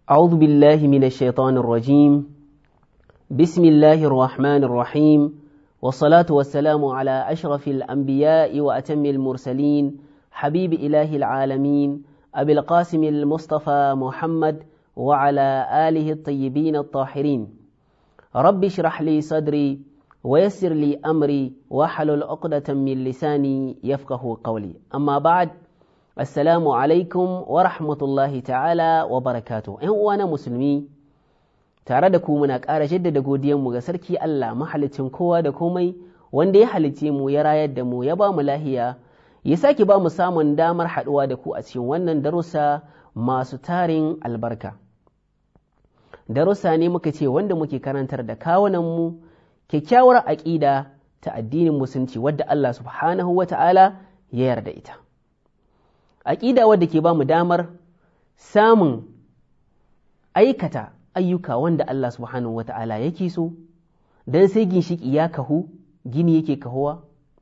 أعوذ بالله من الشيطان الرجيم. بسم الله الرحمن الرحيم، والصلاة والسلام على أشرف الأنبياء وأتم المرسلين، حبيب إله العالمين أبي القاسم المصطفى محمد وعلى آله الطيبين الطاهرين. رب اشرح لي صدري ويسر لي أمري واحلل عقدة من لساني يفقه قولي. أما بعد، Assalamu alaikum wa rahmatullahi ta'ala wa barakatu. ‘Yan uwana musulmi, tare da ku muna ƙara jaddada godiyanmu ga Sarki Allah mahalicin kowa da komai, wanda ya halicce mu, ya rayar da mu, ya ba mu lahiya, ya sake ba mu samun damar haɗuwa da ku a cikin wannan darussa masu tarin albarka. Darussa ne muka ce wanda muke karantar da kawunanmu kyakkyawar aƙida ta addinin musulunci wadda Allah subhanahu wa ta'ala ya yarda ita. Aƙida wadda ke ba mu damar samun aikata ayyuka wanda Allah subhanahu wa ta'ala yake so, don sai ginshiki ya kahu, gini yake kahuwa.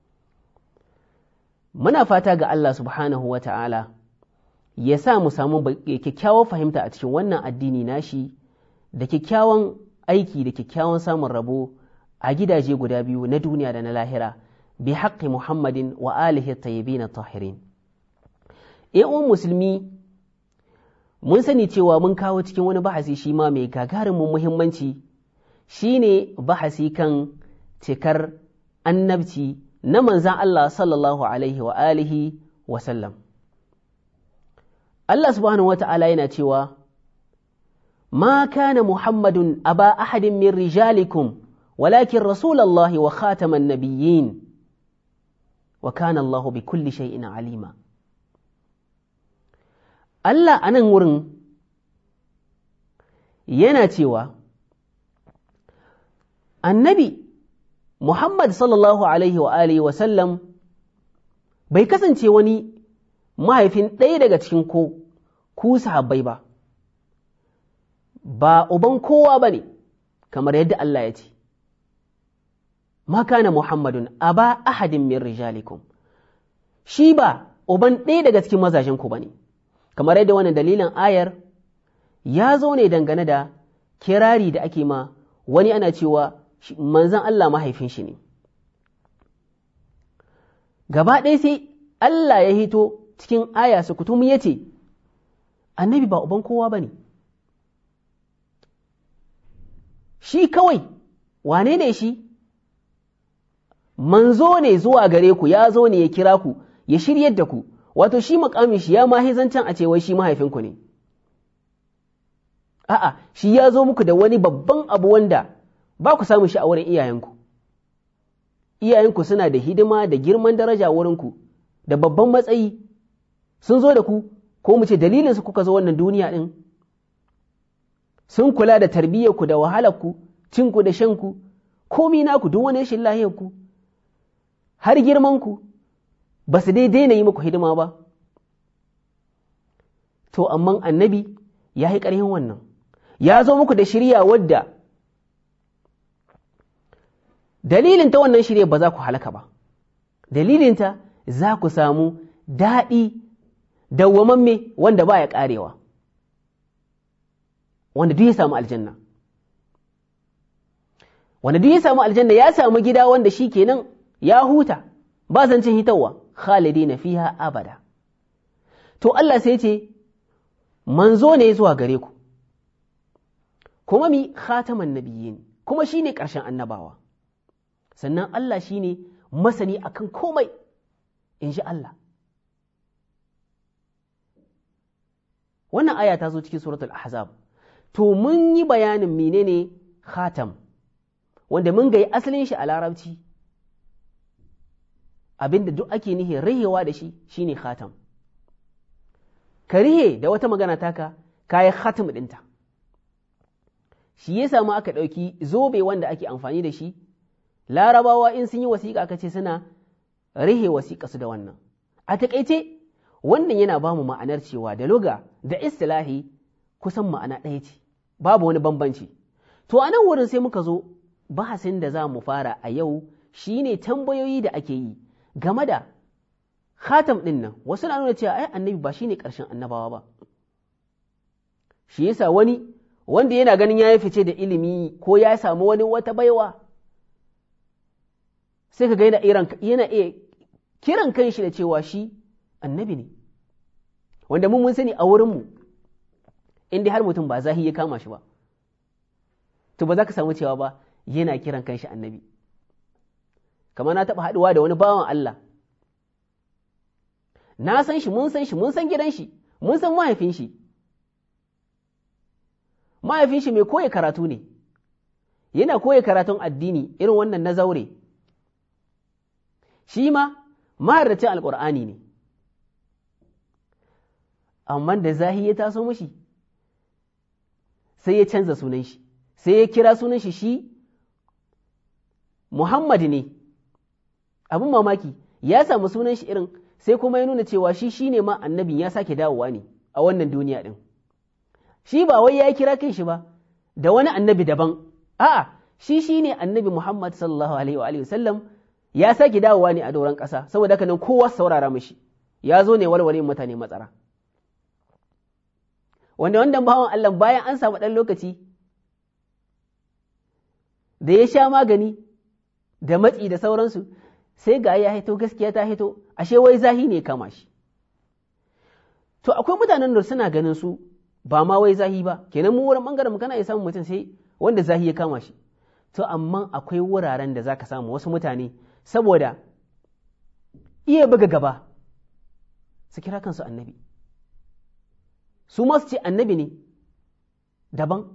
Muna fata ga Allah subhanahu wa ta'ala ya sa mu samu kyakkyawar fahimta a cikin wannan addini nashi, da kyakkyawan aiki da kyakkyawan samun rabo a gidaje guda biyu na duniya da na lahira, bi haƙƙi Muhammadin wa alihi tayyibin tahirin. ‘Yan musulmi, mun sani cewa mun kawo cikin wani bahasi shi ma mai gagarumin muhimmanci, shi ne bahasi kan cikar annabci na manzan Allah sallallahu Alaihi wa alihi wa sallam. Allah subhanahu wa ta'ala yana cewa, Ma kana Muhammadun aba ahadin min rijalikum, walakin Rasulallahi wa khataman nabiyyin, wa kana Allah bi kulli shay'in alima. Allah a nan wurin yana cewa annabi Muhammad sallallahu Alaihi wa alihi wa sallam bai kasance wani mahaifin ɗaya daga cikin ku sahabbai ba, ba uban kowa ba ne, kamar yadda Allah ya ce, Ma kana Muhammadun aba ahadin min rijalikum, shi ba uban ɗaya daga cikin mazajenku ba ne. Kamar yadda wannan dalilin ayar ya zo ne dangane da kirari da ake ma wani ana cewa manzan Allah mahaifin shi ne. Gaba ɗaya sai Allah ya hito cikin aya su kutum ya ce, annabi ba uban kowa ba ne. Shi kawai, wane ne shi? Manzo ne zuwa gare ku, ya zo ne ya kira ku, ya shiryar da ku. Wato shi makamin shi ya mahi zancen a ce wai shi mahaifinku ne. A'a, shi ya zo muku da wani babban abu wanda ba ku samu shi a wurin iyayenku. Iyayenku suna da hidima da girman daraja wurinku, da babban matsayi, sun zo da ku, ko mu ce dalilinsu kuka zo wannan duniya ɗin. Sun kula da tarbiyyarku da wahalarku, cinku da shanku, komi naku duk wani rashin lahiyarku, har girmanku. Ba su dai daina yi muku hidima ba, to amma annabi ya yi ƙarhin wannan, ya zo muku da shirya wadda dalilinta wannan shirya ba za ku halaka ba, dalilinta za ku samu daɗi dawwamamme wanda ba ya ƙarewa, wanda duk ya samu aljanna. Wanda duk ya samu aljanna ya samu gida wanda shi kenan ya huta, ba zancin hitawa. Khalidina fiha abada. To Allah sai ce, manzo ne zuwa gare ku, kuma mi khataman nabiyyin, kuma shi ne ƙarshen annabawa, sannan Allah shi ne masani akan komai, in ji Allah. Wannan aya ta zo cikin suratul Ahzab. To mun yi bayanin menene khatam, wanda mun ga asalin shi a larabci. Abinda duk ake nihin rihewa da shi shine khatam. Ka rihe da wata magana taka kayi khatam ɗinta. Shi ya samu aka ɗauki zobe wanda ake amfani da shi, larabawa in sun yi wasiƙa aka ce suna rihe wasiƙa su da wannan. A taƙaice wannan yana ba mu ma'anar cewa da luga da istilahi kusan ma'ana ɗaya ce, babu wani bambanci. To a nan wurin sai muka zo bahasin da za mu fara a yau shine tambayoyi da ake yi game da khatam ɗin nan. Wasu na nuna cewa ai annabi ba shine ƙarshen annabawa ba, shi yasa wani wanda yana ganin ya yi fice da ilimi ko ya samu wata baiwa sai ka ga yana iya kiran kanshi da cewa shi annabi ne, wanda mun sani a wurinmu inda har mutum ba zahi ya kama shi ba to ba za ka samu cewa ba yana kiran kanshi annabi. Kamar na taɓa haɗuwa da wani bawan Allah, na san shi, mun san gidan shi, mun san mahaifin shi mai koya karatu ne, yana koya karatun addini irin wannan na zaure, shi ma maharracin alƙur'ani ne, amma da zahi ya taso mashi sai ya canza sunan shi, sai ya kira sunan shi Muhammad ne. Abin mamaki ya samu sunan shi irin, sai kuma ya nuna cewa shi ne ma annabin ya sake dawowa ne a wannan duniya ɗin. Shi ba wai ya kira kai shi ba da wani annabi daban, a'a shi ne annabi Muhammad sallallahu alaihi wa sallam ya sake dawowa ne a doron ƙasa, saboda haka nan kowa saurara mashi, ya zo ne walwale mutane matsara. Wanda wannan bawan Allah bayan an samu ɗan lokaci da ya sha magani da matsi da sauransu, sai ga ya hito, gaskiya ta hito, ashe wai zahi ne kama shi. To akwai mutanen da suna ganin su ba ma wai zahi ba, kenan mu wurin bangaren mu kana iya samun mutum sai wanda zahi ya kama shi. To amma akwai wuraren da zaka samu wasu mutane saboda iya buga gaba su kira kansu annabi, su ma su ce annabi ne daban.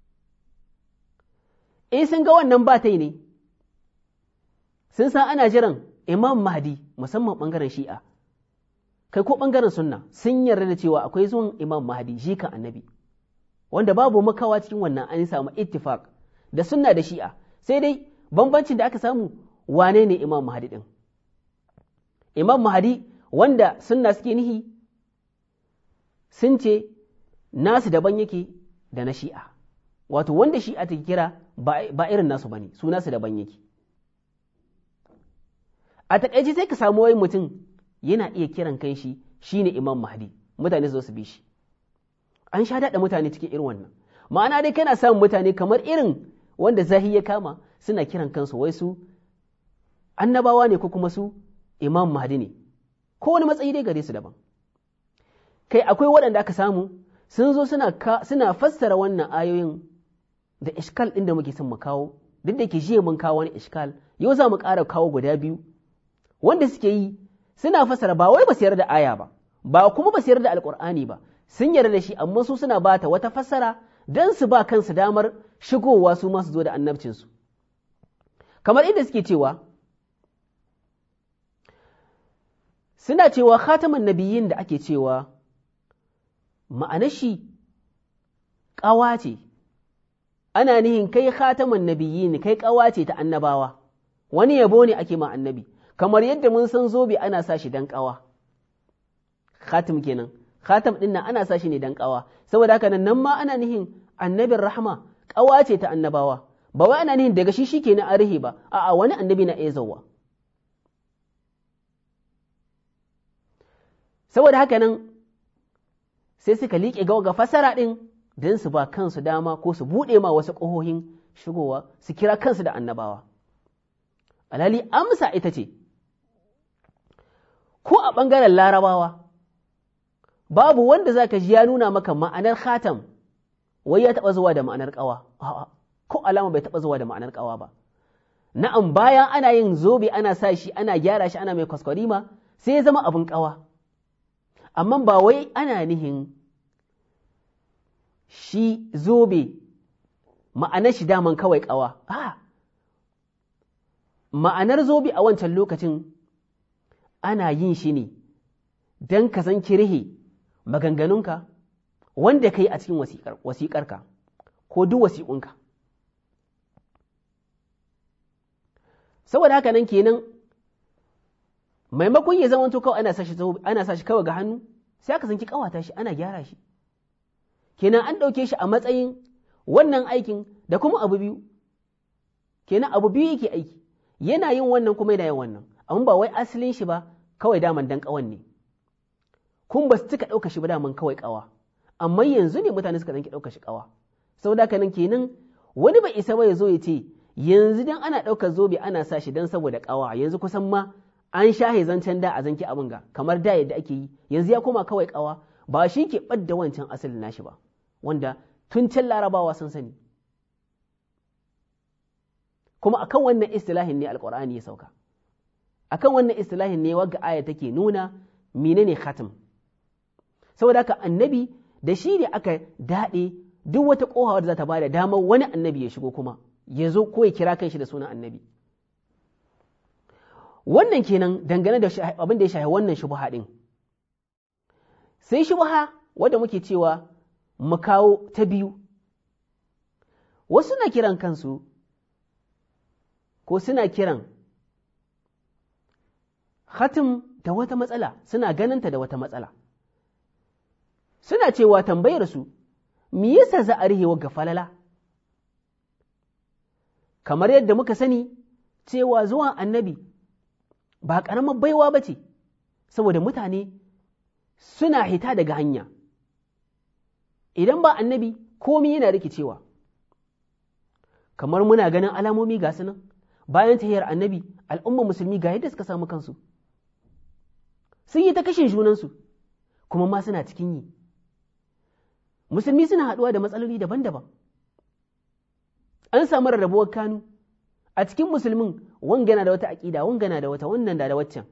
Sun ga wannan ba ta yi ne, sun san ana jiran Imam Mahdi, musamman ɓangaren Shi'a, kai ko ɓangaren Sunna sun yarda da cewa akwai zuwan Imam Mahdi jikan annabi, wanda babu makawa cikin wannan an samu ittifaq da Sunna da Shi'a, sai dai bambancin da aka samu wane ne Imam Mahdi ɗin. Imam Mahdi wanda Sunna suke nihi sun ce nasu daban yake da na Shi'a, wato wanda Shi'a take kira ba irin nasu bane, su nasu daban yake. A taƙaice sai ka samu wai mutum yana iya kiran kan shi ne Imam Mahdi, mutane zo su bi shi. An sha daɗa mutane cikin irin wannan, ma'ana dai kana samun mutane kamar irin wanda zahi ya kama suna kiran kansu wai su annabawa ne ko kuma su Imam Mahdi ne, ko wani matsayi dai gare su daban. Kai akwai waɗanda aka samu sun zo suna fassara wannan ayoyin da iskal ɗin da muke son mu kawo, duk da ke jiya mun kawo wani iskal, yau za mu ƙara kawo guda biyu wanda suke yi suna fassara ba wai ba su yarda da aya ba kuma ba su yarda da alƙur'ani ba, sun yarda da shi amma su suna bata wata fassara don su ba kansu damar shigowa su ma su zo da annabcinsu. Kamar inda suke cewa, suna cewa khataman nabiyyin da ake cewa ma'anar shi ƙawa ce, ana nihin kai khataman nabiyyin, kai ƙawa ce ta annabawa, wani yabo ne ake ma annabi, kamar yadda mun san zobe ana sa shi dan ƙawa. Khatim kenan, khatam ɗin nan ana sa shi ne dan ƙawa, saboda haka nan ma ana nihin annabin rahma ƙawa ce ta annabawa, ba wai ana nihin daga shi ke na arihi ba, a'a wani annabi na iya zauwa. Saboda haka nan sai suka liƙe ga fasara ɗin don su ba kansu dama ko su buɗe ma wasu ƙohohin shigowa su kira kansu da annabawa. Alhali amsa ita ce, ko a ɓangaren larabawa, babu wanda za ka ji ya nuna maka ma'anar khatam wai ya taɓa zuwa da ma'anar ƙawa, ko alama bai taɓa zuwa da ma'anar ƙawa ba. Na'am, bayan ana yin zobe ana sa shi, ana gyara shi, ana mai kwaskwarima, sai ya zama abin ƙawa. Amma ba wai ana nihin shi zobe ma'anar shi daman kawai ƙawa, ma'anar zobe a wancan lokacin ana yin shi ne don ka san kirhe maganganunka wanda ka yi a cikin wasiƙarka ko duk wasiƙunka. Saboda haka nan kenan maimakon ya zama kawai ana sa shi kawai ga hannu, sai aka sanki ƙawata shi, ana gyara shi. Kenan an ɗauke shi a matsayin wannan aikin da kuma abu biyu, kenan abu biyu yake aiki, yana yin wannan kuma yana yin wannan, amma ba wai asalin shi ba kawai daman dan ƙawan ne, kun ba su cika ɗauka shi ba daman kawai ƙawa, amma yanzu ne mutane suka zanki ɗaukar shi ƙawa. Saboda haka nan kenan wani bai isa ba ya zo ya ce yanzu dan ana ɗaukar zobe ana sa shi dan saboda ƙawa, yanzu kusan ma an shahe zancen da a zanki abin ga kamar da yadda ake yi, yanzu ya koma kawai ƙawa, ba shi ke ɓadda wancan asalin nashi ba, wanda tun can larabawa sun sani. Kuma akan wannan istilahin ne alƙur'ani ya sauka, akan wannan istilahin ne wagga aya take nuna menene khatim. Saboda haka annabi da shi ne aka daɗe duk wata ƙofa da za ta bada damar wani annabi ya shigo kuma ya zo ko ya kira kanshi da sunan annabi. Wannan kenan dangane da abin da ya shafi wannan shubha din. Sai shubha wadda muke cewa mu kawo ta biyu, wasu na kiran kansu ko suna kiran khatim da wata matsala, suna ganinta da wata matsala, suna cewa tambayar su me yasa za a rihe wa falala? Kamar yadda muka sani cewa zuwan annabi ba ƙaramar baiwa ba ce, saboda mutane suna hita daga hanya. Idan ba annabi komi yana rikicewa, kamar muna ganin alamomi ga su nan bayan tahiyar annabi, al'umma musulmi ga yadda suka samu kansu, sun yi ta kashin junansu kuma ma suna cikin yi. Musulmi suna haɗuwa da matsaloli daban-daban, an samu rarrabuwar kanu a cikin musulmin, wangana da wata aƙida, wangana da wata, wannan da waccan.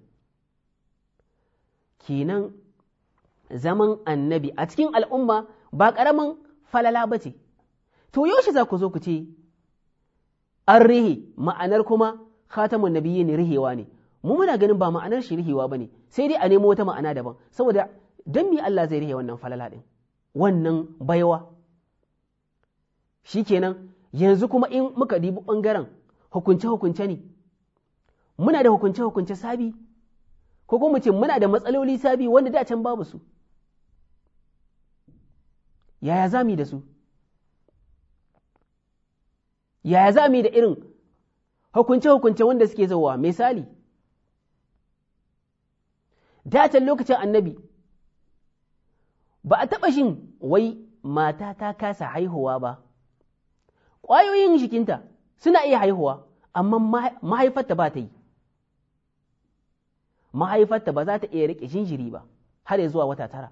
Kenan zaman annabi a cikin al'umma ba ƙaramin falala ba ce. To yaushe za ku zo ku ce an rihe, ma'anar kuma khatamun nabiyyi ne rihewa ne? Mu muna ganin ba ma'anar shi rihewa ba ne, sai dai a nemo wata ma'ana daban, saboda don me Allah zai rihe wannan falala ɗin, wannan baiwa? Shi kenan yanzu kuma in muka dibi ɓangaren hukunce-hukunce ne, muna da hukunce-hukunce sabi, ko kuma ce muna da matsaloli sabi wanda da can babu su. Yaya za mu yi da su? Yaya za mu yi da irin hukunce-hukunce wanda suke zauwa? Misali, da can lokacin annabi ba a taɓa shin wai mata ta kasa haihuwa ba, ƙwayoyin jikinta suna iya haihuwa, amma mahaifarta ba ta yi, mahaifarta ba za ta iya riƙe jinjiri ba har ya zuwa wata 9.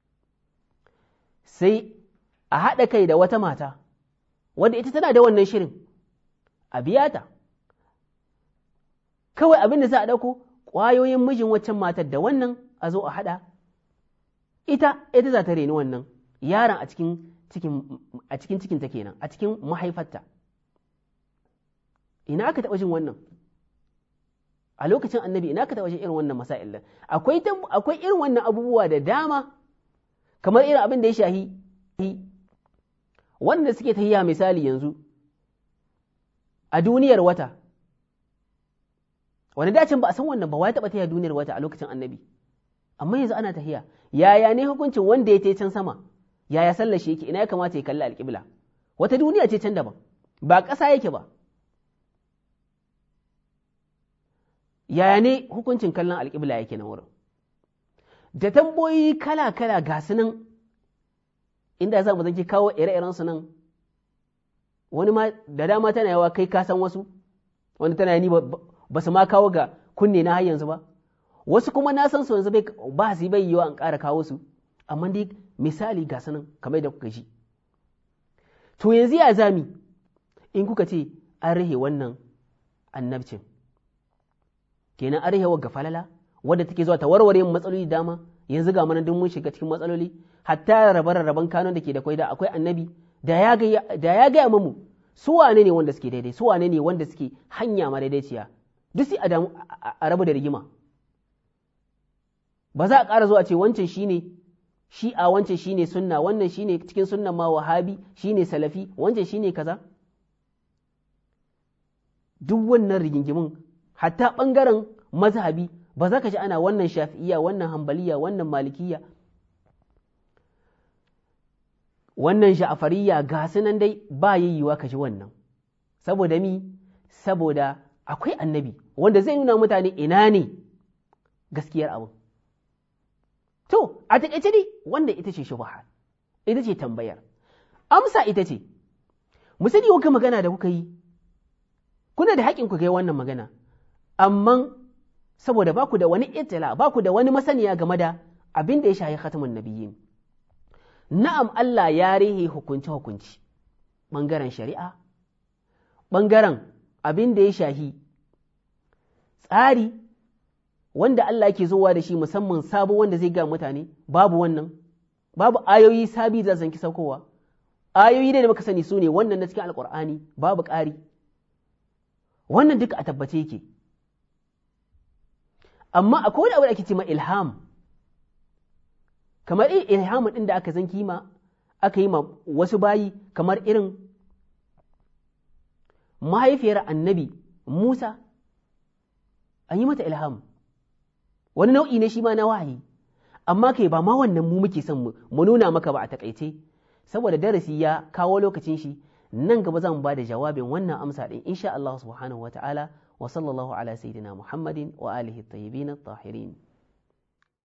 Sai a haɗa kai da wata mata wadda ita tana da wannan shirin, a biya ta, kawai abin da za a ɗauko ƙwayoyin mijin waccan matar da wannan a zo a haɗa, ita za ta reni wannan yaron a cikin cikinta kenan, a cikin mahaifarta. Ina aka taɓa jin wannan? A lokacin annabi ina aka taɓa jin irin wannan masail din? Akwai irin wannan abubuwa da dama, kamar irin abin da ya shahi wanda suke tahiya misali yanzu a duniyar wata, wani dacin ba a san wannan ba, wa ya taɓa tahiya duniyar wata a lokacin annabi? Amma yanzu ana tahiya. Yaya ne hukuncin wanda ya can sama? Yaya sallar shi yake? Ina ya kamata ya kalli alƙibla? Wata duniya ce can daban, ba ƙasa yake ba. Yaya ne hukuncin kallon alƙibla yake na wurin? Da tamboyi kala-kala ga su nan, inda za mu zanki kawo ire-iren su nan, wani ma da dama tana yawa kai ka san wasu, wani tana ni ba su ma kawo ga kunne na har yanzu ba, wasu kuma na san su yanzu ba su bai yiwa an ƙara kawo su, amma dai misali ga su nan kamar da kuka ji. To yanzu ya zami in kuka ce an rihe wannan annabcin, kenan an rihe wa falala wadda take zuwa ta warware matsaloli dama. Yanzu ga mana duk mun shiga cikin matsaloli, hatta rabe-raben kanon da ke da kwai da akwai annabi da ya gaya mamu su wane ne wanda suke daidai, su wane ne wanda suke hanya madaidaiciya, duk sai a rabu da rigima. Ba za a ƙara zuwa ce wancan shine shi'a, wancan shine sunna, wannan shine cikin sunnan ma wahabi, shine salafi, wancan shine kaza. Duk wannan rigingimin hatta ɓangaren mazhabi ba za ka ji ana wannan shafi'iyya, wannan hambaliya, wannan malikiya, wannan sha'afariya, ga su nan dai ba yiwuwa ka ji wannan. Saboda mi? Saboda akwai annabi wanda zai nuna mutane ina ne gaskiyar abu. To, a taƙaice dai wanda ita ce shubha. ita ce tambayar. Amsa ita ce, mu sani wanka magana da kuka yi, kuna da haƙin ku kai wannan magana, amma saboda ba ku da wani itila, ba ku da wani masaniya game da abin da ya shahi khatamun nabiyyin. Na'am, Allah ya rihe hukunci ɓangaren shari'a, ɓangaren abin da ya shahi tsari wanda Allah ke zowa da shi musamman sabo wanda zai ga mutane, babu wannan, babu ayoyi sabi da zanki saukowa, ayoyi da muka sani su ne wannan na cikin alƙur'ani, babu ƙari, wannan duka a tabbace yake. Amma akwai wani abu da ake ce ma ilham, kamar ilhamin ɗin da aka zanki aka yi ma wasu bayi, kamar irin mahaifiyar annabi Musa, an yi mata ilham, wani nau'i ne shi ma na wahayi, amma kai ba ma wannan mu muke son mu nuna maka ba a takaice, saboda darasi ya kawo lokacin shi, nan gaba zan ba da jawabin wannan amsa ɗin insha Allah subhanahu wa ta'ala, wa sallallahu ala sayyidina Muhammadin wa alihi at-tayyibin at-tahirin.